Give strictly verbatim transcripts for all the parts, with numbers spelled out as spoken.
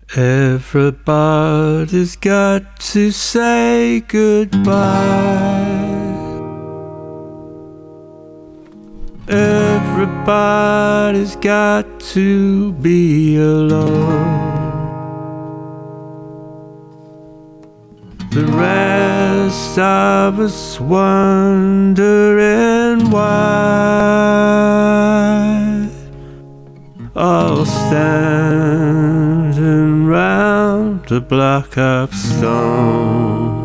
Everybody's got to say goodbye. Everybody's got to be alone. The rest of us wondering why, all standing round a block of stone.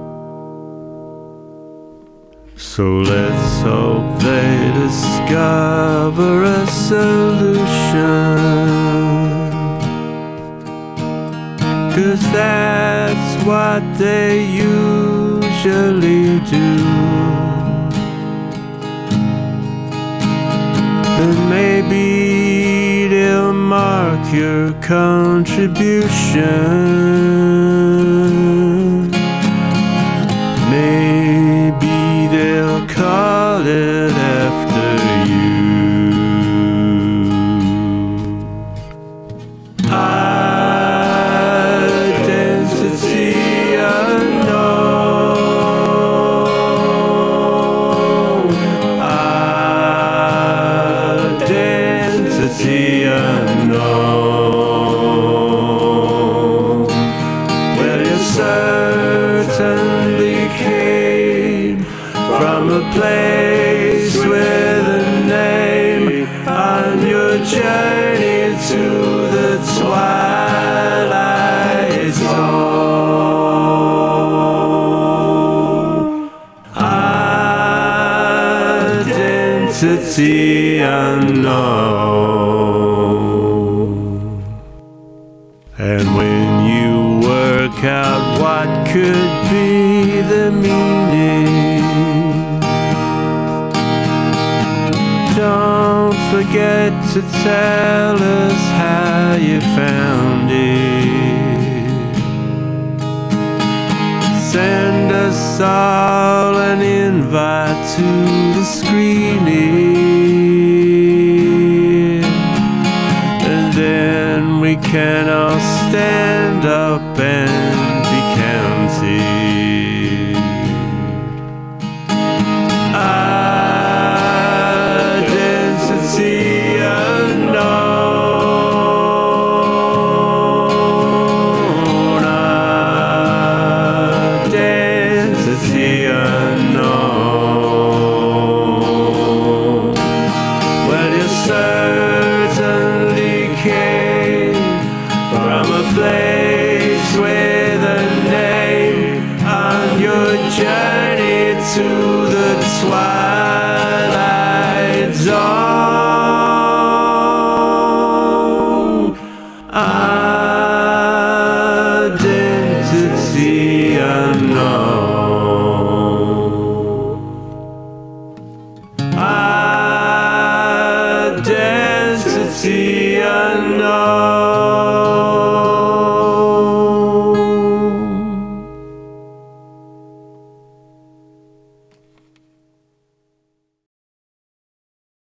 So let's hope they discover a solution, 'cause that's what they usually do. And maybe they'll mark your contribution. Maybe they'll call it after you. Identity unknown. Identity unknown. Well, you certainly came from a place with a name on your journey to the twilight zone. Identity unknown. And when you work out what could be the meaning, don't forget to tell us how you found it. Send us all an invite to the screening, and then we can all stand up and be counted. Identity unknown. Identity unknown. Well, you certainly came from a place with a name on your journey to